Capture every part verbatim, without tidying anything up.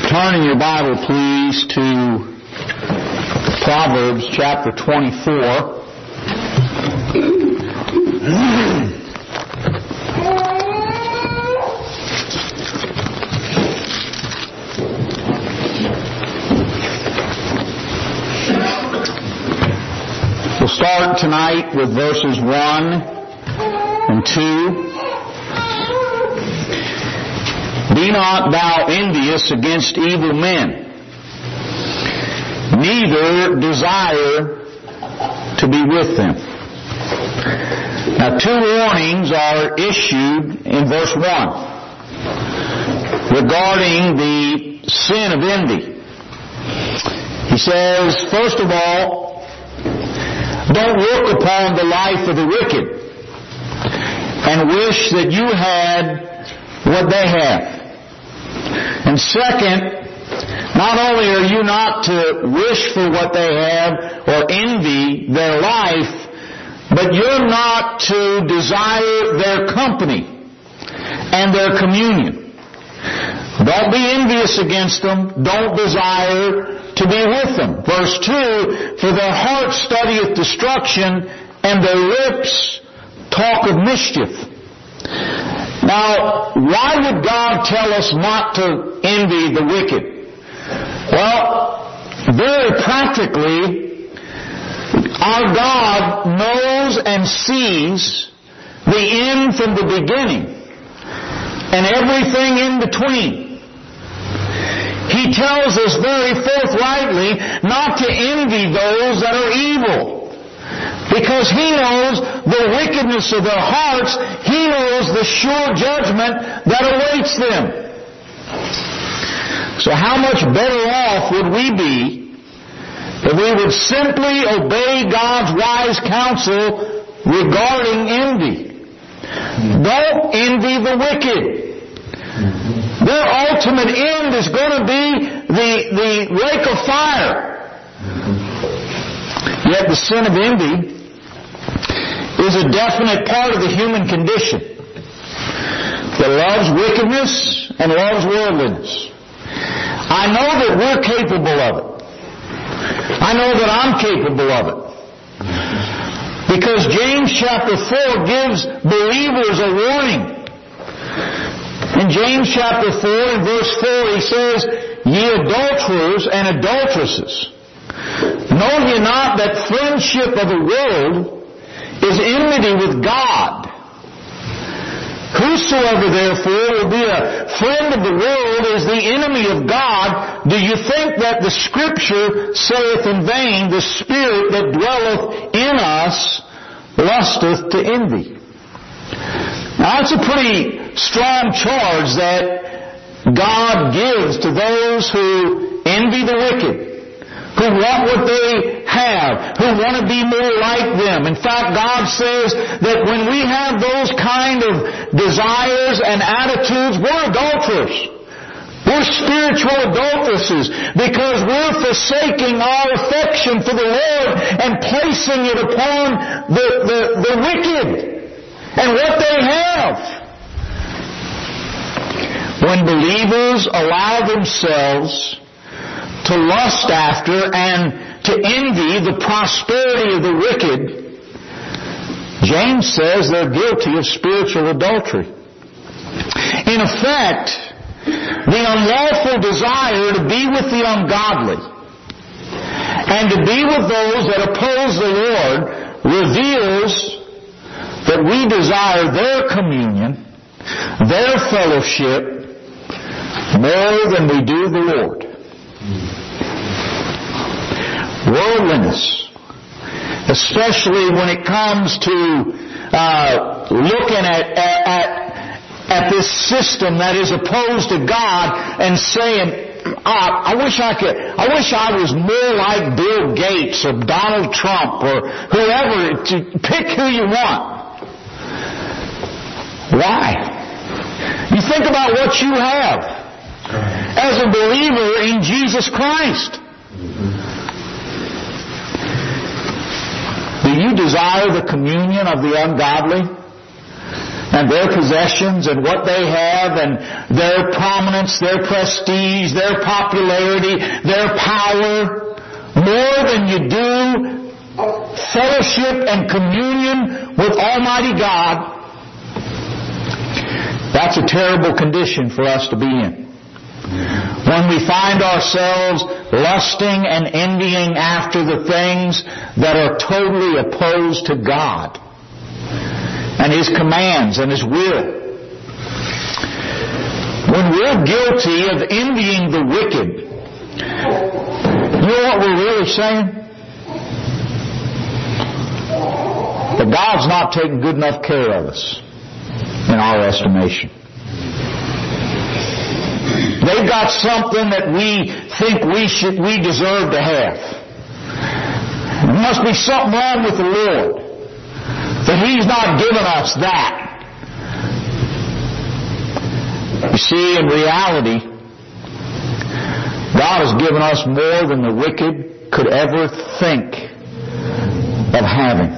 Turn in your Bible, please, to Proverbs chapter twenty-four. We'll start tonight with verses one and two. Be not thou envious against evil men, neither desire to be with them. Now, two warnings are issued in verse one regarding the sin of envy. He says, first of all, don't look upon the life of the wicked and wish that you had what they have. And second, not only are you not to wish for what they have or envy their life, but you're not to desire their company and their communion. Don't be envious against them. Don't desire to be with them. Verse two, for their heart studieth destruction, and their lips talk of mischief. Now, why would God tell us not to envy the wicked? Well, very practically, our God knows and sees the end from the beginning and everything in between. He tells us very forthrightly not to envy those that are evil, because He knows the wickedness of their hearts. He knows the sure judgment that awaits them. So how much better off would we be if we would simply obey God's wise counsel regarding envy? Don't envy the wicked. Their ultimate end is going to be the, the lake of fire. Yet the sin of envy is a definite part of the human condition that loves wickedness and loves worldliness. I know that we're capable of it. I know that I'm capable of it. Because James chapter four gives believers a warning. In James chapter four and verse four he says, Ye adulterers and adulteresses, know ye not that friendship of the world is enmity with God? Whosoever therefore will be a friend of the world is the enemy of God. Do you think that the Scripture saith in vain, the Spirit that dwelleth in us lusteth to envy? Now that's a pretty strong charge that God gives to those who envy the wicked, who want what they have, who want to be more like them. In fact, God says that when we have those kind of desires and attitudes, we're adulterers. We're spiritual adulteresses, because we're forsaking our affection for the Lord and placing it upon the, the, the wicked and what they have. When believers allow themselves to lust after and to envy the prosperity of the wicked, James says they're guilty of spiritual adultery. In effect, the unlawful desire to be with the ungodly and to be with those that oppose the Lord reveals that we desire their communion, their fellowship, more than we do the Lord. Worldliness, especially when it comes to uh, looking at, at at this system that is opposed to God and saying, I, I wish I could, I wish I was more like Bill Gates or Donald Trump or whoever. To pick who you want. Why? You think about what you have as a believer in Jesus Christ. Do you desire the communion of the ungodly? and their possessions and what they have and their prominence, their prestige, their popularity, their power, more than you do fellowship and communion with Almighty God, that's a terrible condition for us to be in. When we find ourselves lusting and envying after the things that are totally opposed to God and His commands and His will. When we're guilty of envying the wicked, you know what we're really saying? That God's not taking good enough care of us in our estimation. They've got something that we think we should, we deserve to have. There must be something wrong with the Lord, that He's not given us that. You see, in reality, God has given us more than the wicked could ever think of having.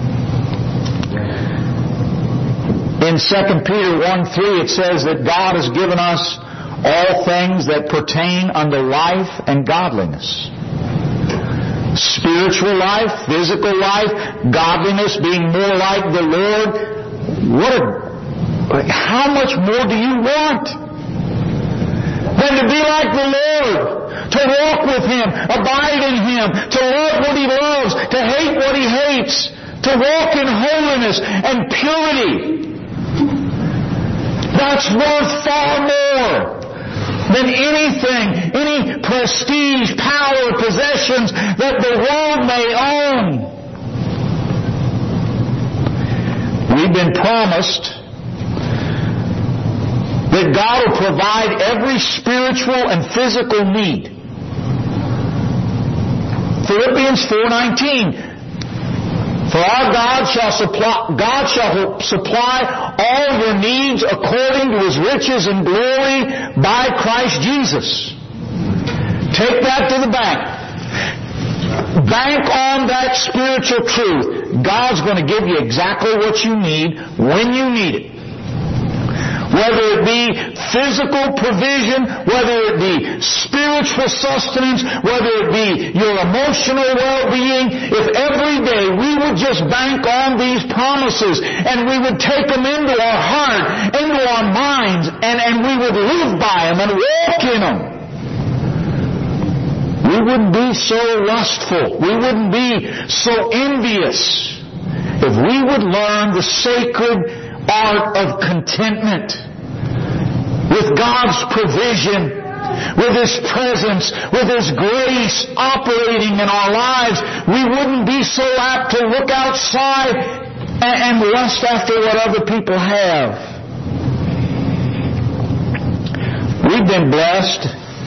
In Second Peter one three it says that God has given us all things that pertain unto life and godliness. Spiritual life, physical life, godliness, being more like the Lord. What a, how much more do you want than to be like the Lord? To walk with Him, abide in Him, to love what He loves, to hate what He hates, to walk in holiness and purity. That's worth far more than anything, any prestige, power, possessions that the world may own. We've been promised that God will provide every spiritual and physical need. Philippians four nineteen. For our God shall supply, God shall supply all your needs according to His riches and glory by Christ Jesus. Take that to the bank. Bank on that spiritual truth. God's going to give you exactly what you need when you need it. Whether it be physical provision, whether it be spiritual sustenance, whether it be your emotional well-being, if every day we would just bank on these promises and we would take them into our heart, into our minds, and, and we would live by them and walk in them, we wouldn't be so lustful. We wouldn't be so envious if we would learn the sacred art of contentment with God's provision, with His presence, with His grace operating in our lives. We wouldn't be so apt to look outside and, and lust after what other people have. We've been blessed.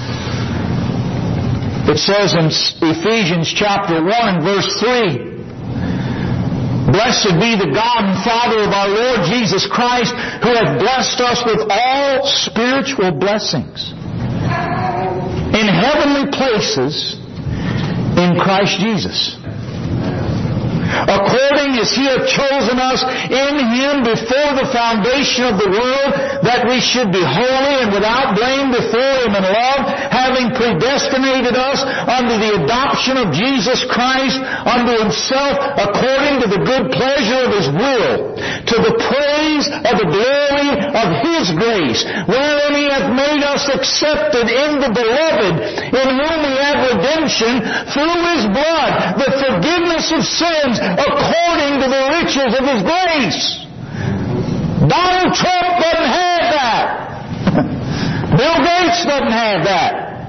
It says in Ephesians chapter one and verse three, Blessed be the God and Father of our Lord Jesus Christ, who hath blessed us with all spiritual blessings in heavenly places in Christ Jesus. According as He hath chosen us in Him before the foundation of the world, that we should be holy and without blame before Him in love, having predestinated us unto the adoption of Jesus Christ unto Himself, according to the good pleasure of His will, to the praise of the glory of His grace, wherein He hath made us accepted in the Beloved, in whom we have redemption through His blood, the forgiveness of sins, according to the riches of His grace. Donald Trump doesn't have that. Bill Gates doesn't have that.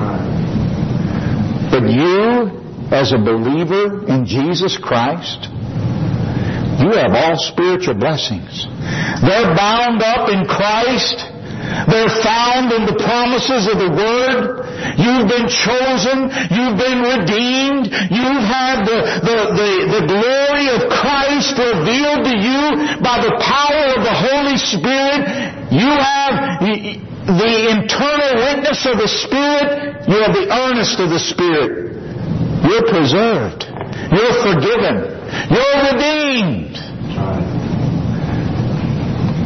But you, as a believer in Jesus Christ, you have all spiritual blessings. They're bound up in Christ. They're found in the promises of the Word. You've been chosen. You've been redeemed. You've had the, the, the, the glory of Christ revealed to you by the power of the Holy Spirit. You have the, the internal witness of the Spirit. You have the earnest of the Spirit. You're preserved. You're forgiven. You're redeemed.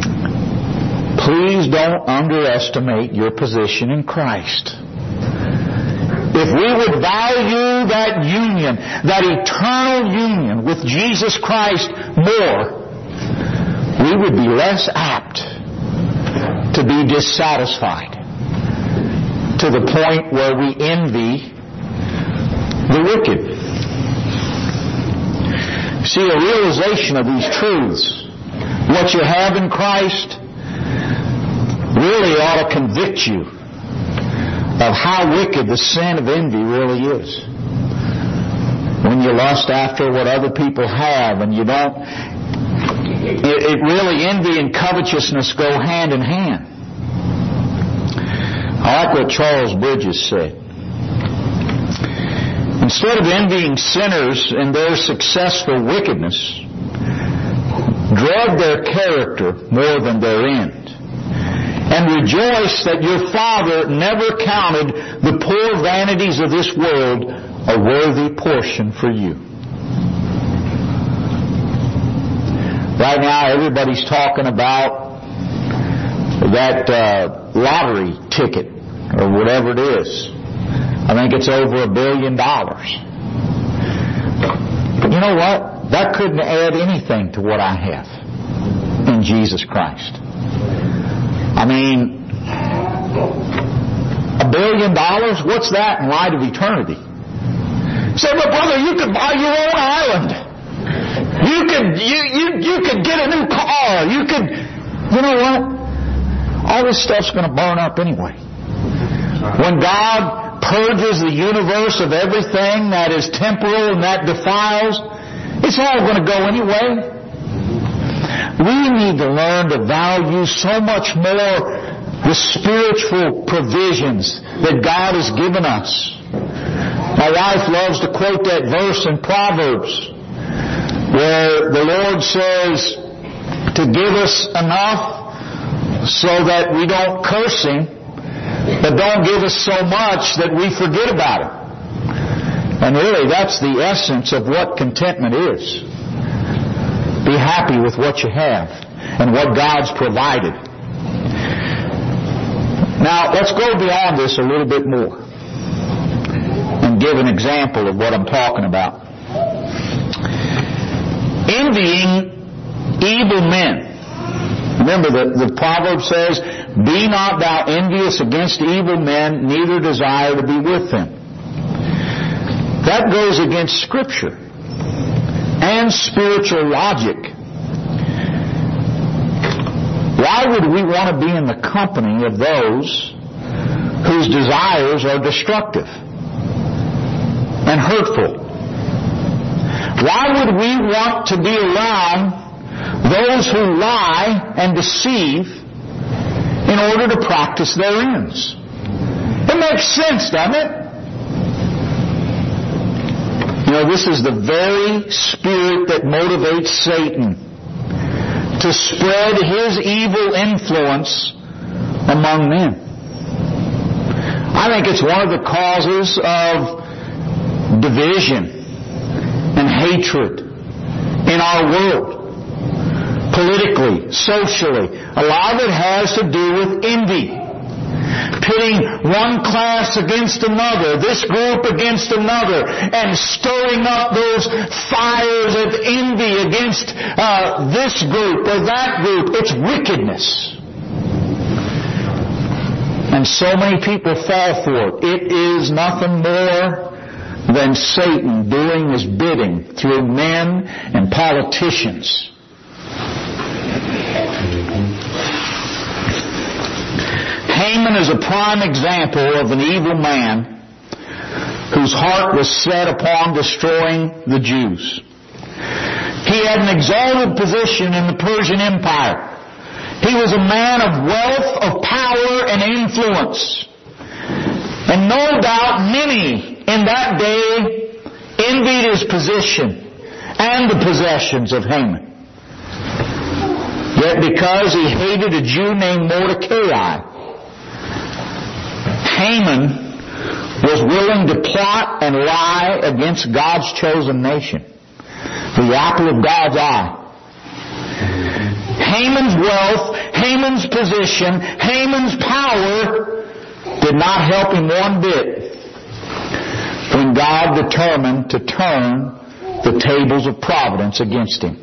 please don't underestimate your position in Christ. If we would value that union, that eternal union with Jesus Christ more, we would be less apt to be dissatisfied to the point where we envy the wicked. See, a realization of these truths, what you have in Christ, really ought to convict you of how wicked the sin of envy really is. When you lust after what other people have and you don't, it, it really, envy and covetousness go hand in hand. I like what Charles Bridges said. Instead of envying sinners in their successful wickedness, dread their character more than their end. And rejoice that your Father never counted the poor vanities of this world a worthy portion for you. Right now, everybody's talking about that uh, lottery ticket, or whatever it is. I think it's over a billion dollars. But you know what? That couldn't add anything to what I have in Jesus Christ. I mean, a billion dollars? What's that in light of eternity? Say, but brother, you could buy your own island. You could, you, you, you could get a new car. You could, you know what? All this stuff's going to burn up anyway. When God purges the universe of everything that is temporal and that defiles, it's all going to go anyway. We need to learn to value so much more the spiritual provisions that God has given us. My wife loves to quote that verse in Proverbs where the Lord says to give us enough so that we don't curse Him, but don't give us so much that we forget about it. And really, that's the essence of what contentment is. Be happy with what you have and what God's provided. Now, let's go beyond this a little bit more and give an example of what I'm talking about. Envying evil men. Remember, the, the proverb says, be not thou envious against evil men, neither desire to be with them. That goes against Scripture and spiritual logic. Why would we want to be in the company of those whose desires are destructive and hurtful? Why would we want to be around those who lie and deceive in order to practice their ends? It makes sense, doesn't it? You know, this is the very spirit that motivates Satan to spread his evil influence among men. I think it's one of the causes of division and hatred in our world. Politically, socially, a lot of it has to do with envy. Pitting one class against another, this group against another, and stirring up those fires of envy against uh, this group or that group. It's wickedness. And so many people fall for it. It is nothing more than Satan doing his bidding through men and politicians. Haman is a prime example of an evil man whose heart was set upon destroying the Jews. He had an exalted position in the Persian Empire. He was a man of wealth, of power, and influence. And no doubt many in that day envied his position and the possessions of Haman. Yet because he hated a Jew named Mordecai, Haman was willing to plot and lie against God's chosen nation, the apple of God's eye. Haman's wealth Haman's position, Haman's power, did not help him one bit when God determined to turn the tables of providence against him.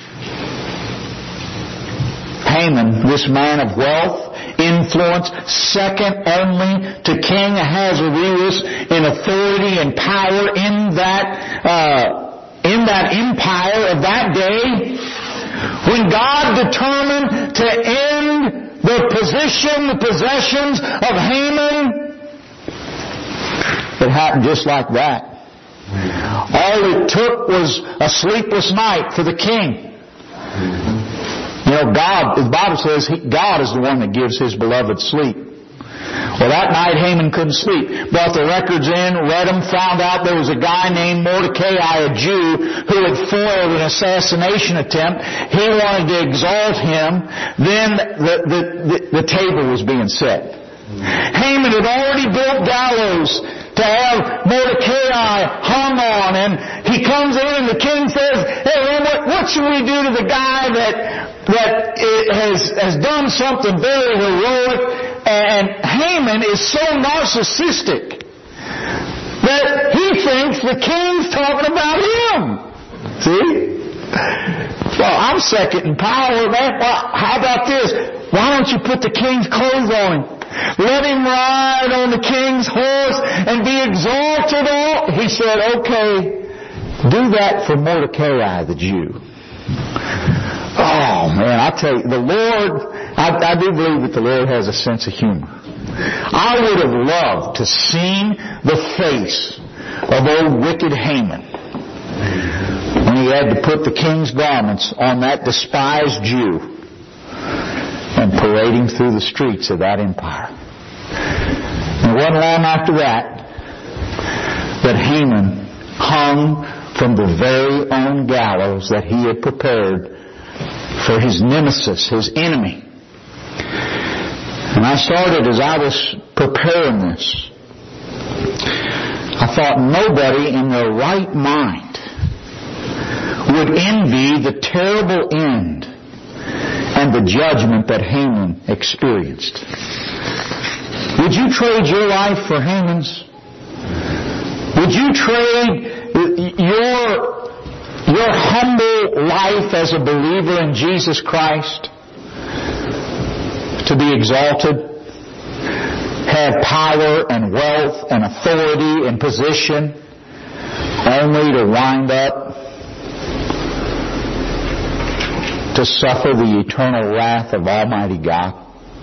Haman, this man of wealth, influence, second only to King Ahasuerus in authority and power in that uh, in that empire of that day, when God determined to end the position, the possessions of Haman, it happened just like that. All it took was a sleepless night for the king. You know, God, the Bible says he, God is the one that gives His beloved sleep. Well, that night Haman couldn't sleep. Brought the records in, read them, found out there was a guy named Mordecai, a Jew, who had foiled an assassination attempt. He wanted to exalt him. Then the, the, the, the table was being set. Haman had already built gallows to have Mordecai hung on, and he comes in and the king says, hey, what, what should we do to the guy that that has, has done something very heroic? And Haman is so narcissistic that he thinks the king's talking about him. See? Well, I'm second in power, man. Well, how about this? Why don't you put the king's clothes on him? Let him ride on the king's horse and be exalted all. He said, okay, do that for Mordecai the Jew. Oh man, I tell you, the Lord, I, I do believe that the Lord has a sense of humor. I would have loved to seen the face of old wicked Haman when he had to put the king's garments on that despised Jew and parade him through the streets of that empire. And it wasn't long after that that Haman hung from the very own gallows that he had prepared for his nemesis, his enemy. And I started, as I was preparing this, I thought nobody in their right mind would envy the terrible end and the judgment that Haman experienced. Would you trade your life for Haman's? Would you trade your your humble life as a believer in Jesus Christ to be exalted, have power and wealth and authority and position, only to wind up to suffer the eternal wrath of Almighty God?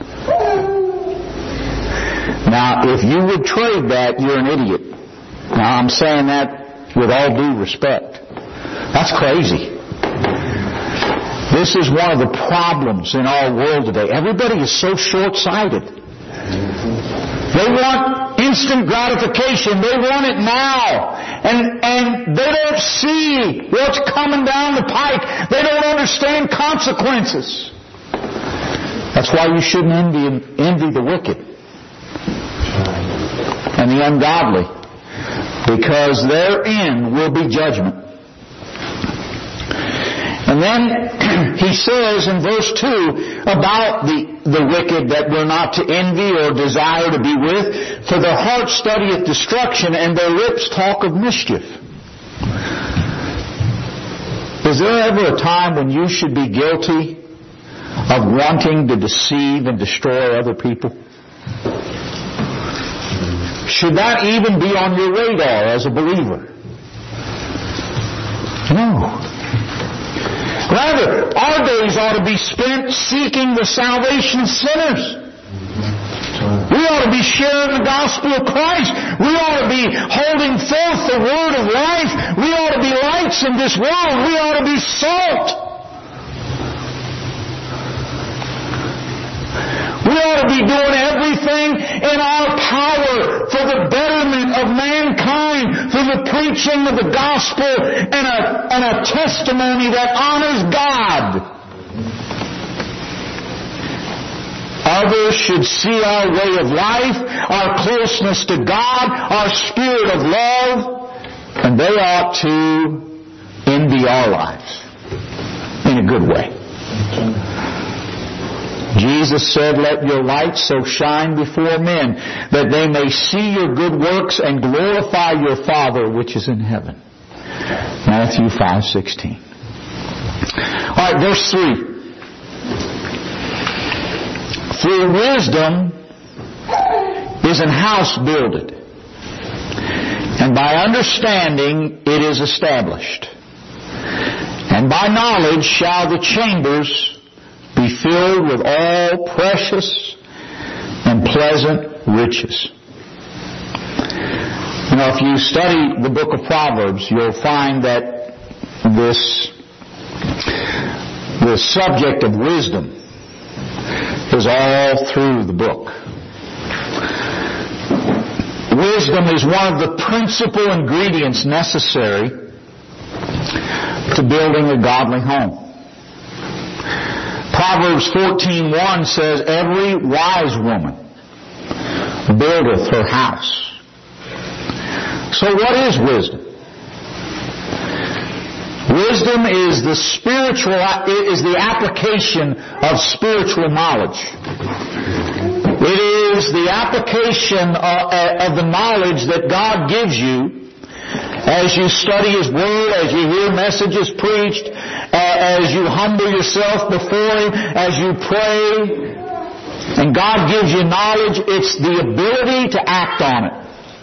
Now, if you would trade that, you're an idiot. Now, I'm saying that with all due respect. That's crazy. This is one of the problems in our world today. Everybody is so short-sighted. They want instant gratification. They want it now. And, and they don't see what's coming down the pike. They don't understand consequences. That's why you shouldn't envy, envy the wicked and the ungodly, because their end will be judgment. And then he says in verse two about the, the wicked that we're not to envy or desire to be with, for their heart studieth destruction and their lips talk of mischief. Is there ever a time when you should be guilty of wanting to deceive and destroy other people? Should that even be on your radar as a believer? No. Rather, our days ought to be spent seeking the salvation of sinners. We ought to be sharing the gospel of Christ. We ought to be holding forth the word of life. We ought to be lights in this world. We ought to be salt. We ought to be doing everything in our power for the betterment of mankind, for the preaching of the gospel and a, and a testimony that honors God. Others should see our way of life, our closeness to God, our spirit of love, and they ought to envy our lives in a good way. Jesus said, "Let your light so shine before men that they may see your good works and glorify your Father which is in heaven." Matthew five sixteen. All right, verse three. "For wisdom is an house builded, and by understanding it is established. And by knowledge shall the chambers be filled with all precious and pleasant riches." You know, if you study the book of Proverbs, you'll find that this, the subject of wisdom is all through the book. Wisdom is one of the principal ingredients necessary to building a godly home. Proverbs fourteen one says, "Every wise woman buildeth her house." So what is wisdom? Wisdom is the spiritual, is the application of spiritual knowledge. It is the application of the knowledge that God gives you as you study His Word, as you hear messages preached, as you humble yourself before Him, as you pray, and God gives you knowledge. It's the ability to act on it.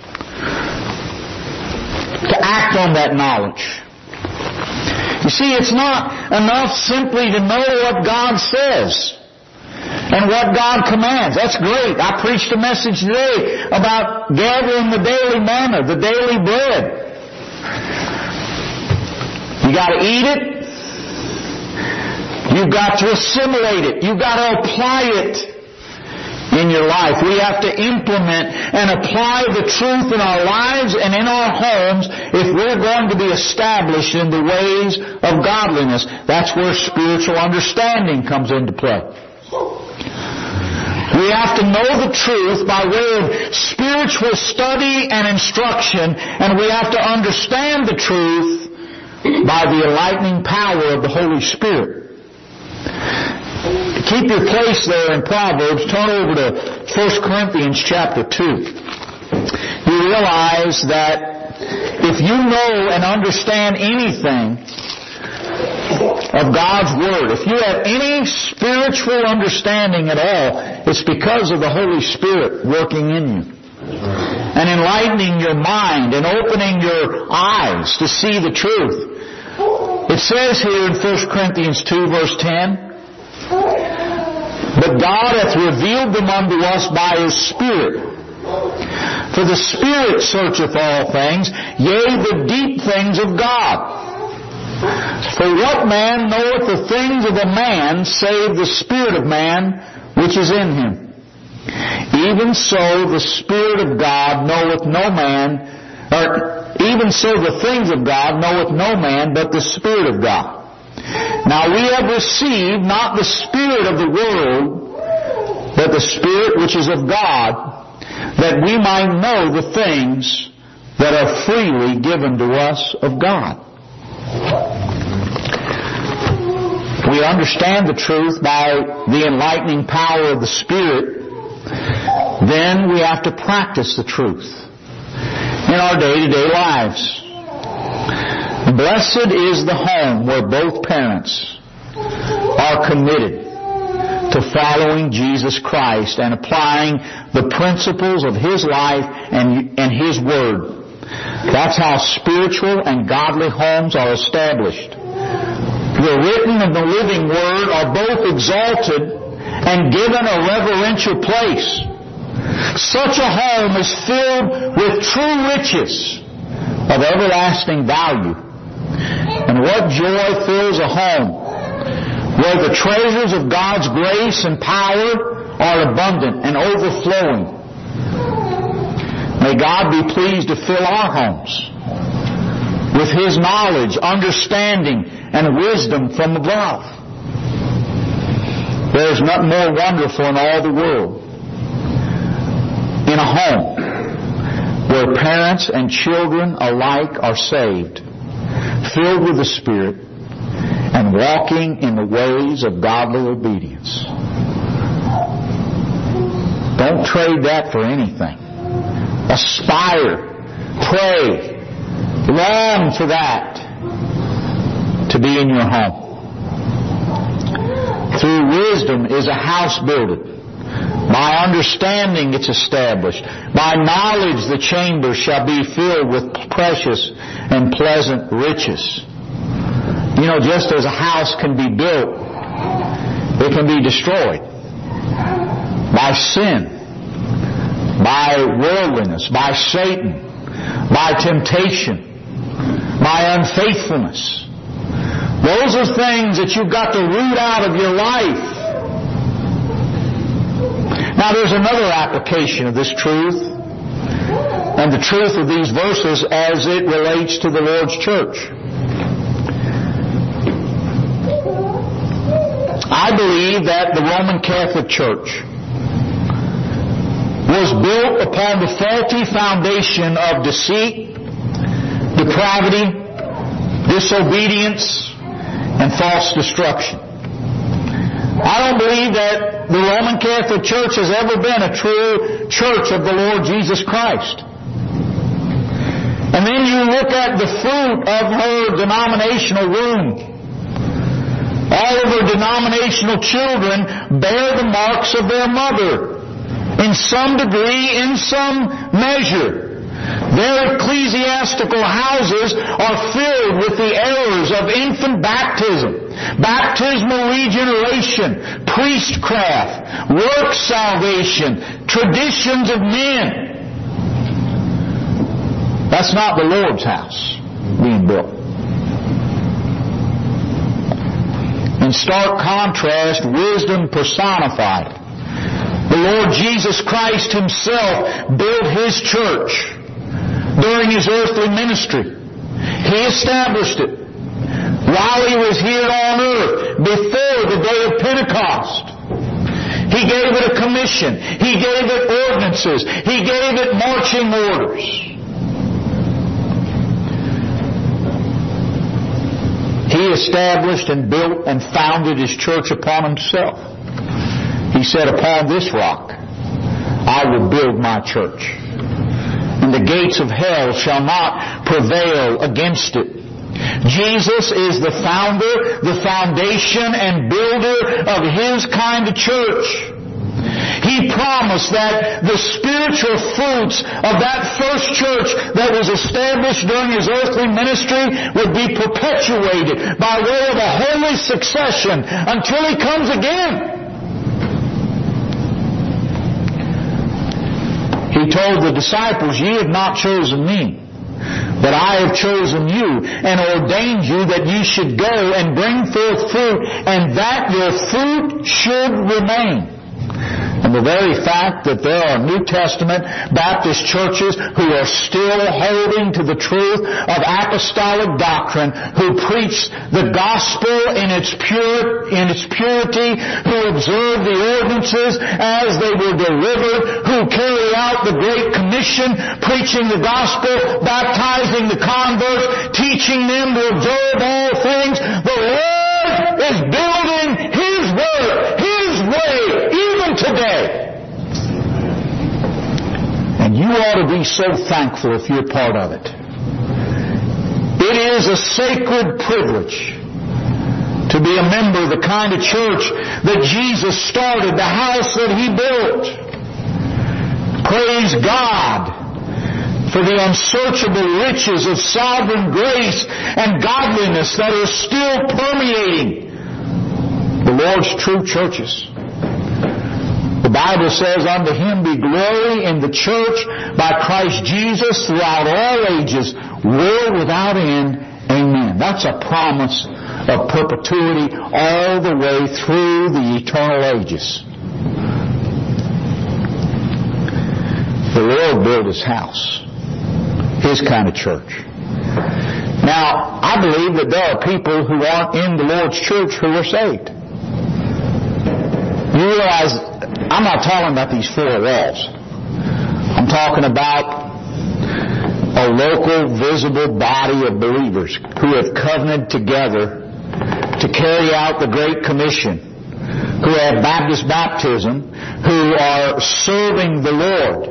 To act on that knowledge. You see, it's not enough simply to know what God says and what God commands. That's great. I preached a message today about gathering the daily manna, the daily bread. You got to eat it. You've got to assimilate it. You've got to apply it in your life. We have to implement and apply the truth in our lives and in our homes if we're going to be established in the ways of godliness. That's where spiritual understanding comes into play. We have to know the truth by way of spiritual study and instruction, and we have to understand the truth by the enlightening power of the Holy Spirit. Keep your place there in Proverbs. Turn over to First Corinthians chapter two. You realize that if you know and understand anything of God's Word, if you have any spiritual understanding at all, it's because of the Holy Spirit working in you and enlightening your mind and opening your eyes to see the truth. It says here in First Corinthians two verse ten, "But God hath revealed them unto us by His Spirit. For the Spirit searcheth all things, yea, the deep things of God. For what man knoweth the things of a man, save the Spirit of man which is in him? Even so the Spirit of God knoweth no man, or even so the things of God knoweth no man but the Spirit of God. Now we have received not the spirit of the world, but the Spirit which is of God, that we might know the things that are freely given to us of God." We understand the truth by the enlightening power of the Spirit. Then we have to practice the truth in our day-to-day lives. Blessed is the home where both parents are committed to following Jesus Christ and applying the principles of His life and, and His Word. That's how spiritual and godly homes are established. The written and the living Word are both exalted and given a reverential place. Such a home is filled with true riches of everlasting value. And what joy fills a home where the treasures of God's grace and power are abundant and overflowing. May God be pleased to fill our homes with His knowledge, understanding, and wisdom from above. There is nothing more wonderful in all the world in a home where parents and children alike are saved, filled with the Spirit, and walking in the ways of godly obedience. Don't trade that for anything. Aspire, pray, long for that to be in your home. Through wisdom is a house builded. By understanding it's established. By knowledge the chambers shall be filled with precious and pleasant riches. You know, just as a house can be built, it can be destroyed by sin, by worldliness, by Satan, by temptation, by unfaithfulness. Those are things that you've got to root out of your life. Now there's another application of this truth and the truth of these verses as it relates to the Lord's church. I believe that the Roman Catholic Church was built upon the faulty foundation of deceit, depravity, disobedience, and false destruction. I don't believe that the Roman Catholic Church has ever been a true church of the Lord Jesus Christ. And then you look at the fruit of her denominational womb. All of her denominational children bear the marks of their mother in some degree, in some measure. Their ecclesiastical houses are filled with the errors of infant baptism, baptismal regeneration, priestcraft, work salvation, traditions of men. That's not the Lord's house being built. In stark contrast, wisdom personified. The Lord Jesus Christ Himself built His church during His earthly ministry. He established it while He was here on earth before the day of Pentecost. He gave it a commission. He gave it ordinances. He gave it marching orders. He established and built and founded His church upon Himself. He said, upon this rock I will build my church, and the gates of hell shall not prevail against it. Jesus is the founder, the foundation, and builder of His kind of church. He promised that the spiritual fruits of that first church that was established during His earthly ministry would be perpetuated by way of a holy succession until He comes again. He told the disciples, "Ye have not chosen me, but I have chosen you and ordained you that ye should go and bring forth fruit, and that your fruit should remain." And the very fact that there are New Testament Baptist churches who are still holding to the truth of apostolic doctrine, who preach the gospel in its pure, in its purity, who observe the ordinances as they were delivered, who carry out the Great Commission, preaching the gospel, baptizing the converts, teaching them to observe all things. The Lord is building His word, His way, even today. And you ought to be so thankful if you're part of it. It is a sacred privilege to be a member of the kind of church that Jesus started, the house that He built. Praise God for the unsearchable riches of sovereign grace and godliness that are still permeating the Lord's true churches. The Bible says, "Unto Him be glory in the church by Christ Jesus throughout all ages, world without end. Amen." That's a promise of perpetuity all the way through the eternal ages. The Lord built His house, His kind of church. Now, I believe that there are people who aren't in the Lord's church who are saved. You realize, I'm not talking about these four walls. I'm talking about a local, visible body of believers who have covenanted together to carry out the Great Commission, who have Baptist baptism, who are serving the Lord.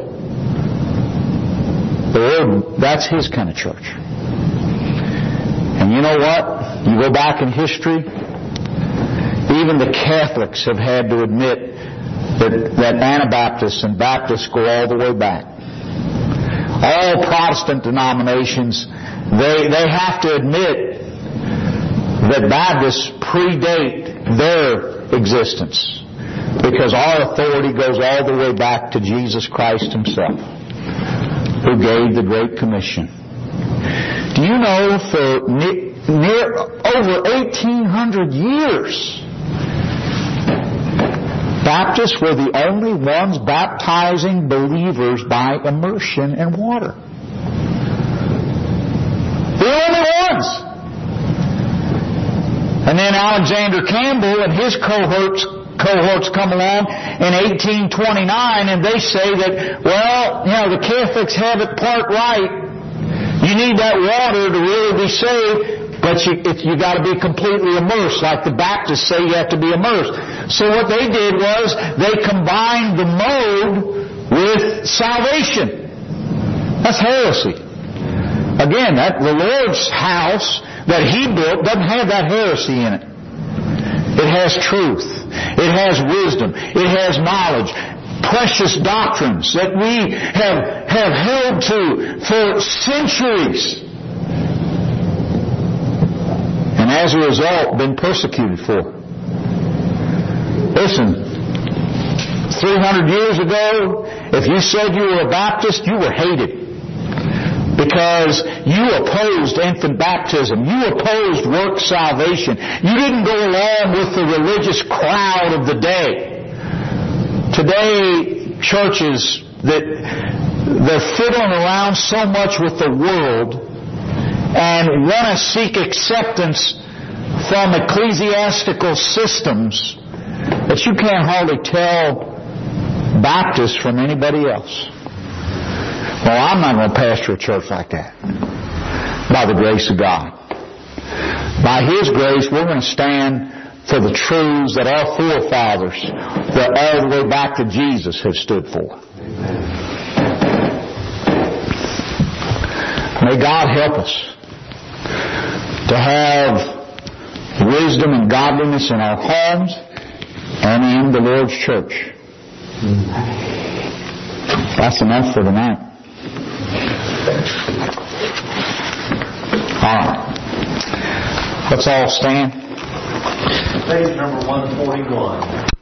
The Lord, that's His kind of church. And you know what? You go back in history, even the Catholics have had to admit that, that Anabaptists and Baptists go all the way back. All Protestant denominations, they, they have to admit that Baptists predate their existence, because our authority goes all the way back to Jesus Christ Himself, who gave the Great Commission. Do you know for ne- near over eighteen hundred years, Baptists were the only ones baptizing believers by immersion in water. The only ones. And then Alexander Campbell and his cohorts cohorts come along in eighteen twenty-nine, and they say that, well, you know, the Catholics have it part right. You need that water to really be saved, but you, if you got to be completely immersed, like the Baptists say you have to be immersed. So what they did was they combined the mode with salvation. That's heresy. Again, that the Lord's house that He built doesn't have that heresy in it. It has truth. It has wisdom. It has knowledge. Precious doctrines that we have, have held to for centuries. And as a result, been persecuted for. Listen, three hundred years ago, if you said you were a Baptist, you were hated. Because you opposed infant baptism. You opposed work salvation. You didn't go along with the religious crowd of the day. Today, churches that they're fiddling around so much with the world and want to seek acceptance from ecclesiastical systems that you can't hardly tell Baptists from anybody else. Well, I'm not going to pastor a church like that. By the grace of God. By His grace, we're going to stand for the truths that our forefathers, that all the way back to Jesus, have stood for. May God help us to have wisdom and godliness in our homes and in the Lord's church. That's enough for tonight. All right. Let's all stand. Page number one forty-one.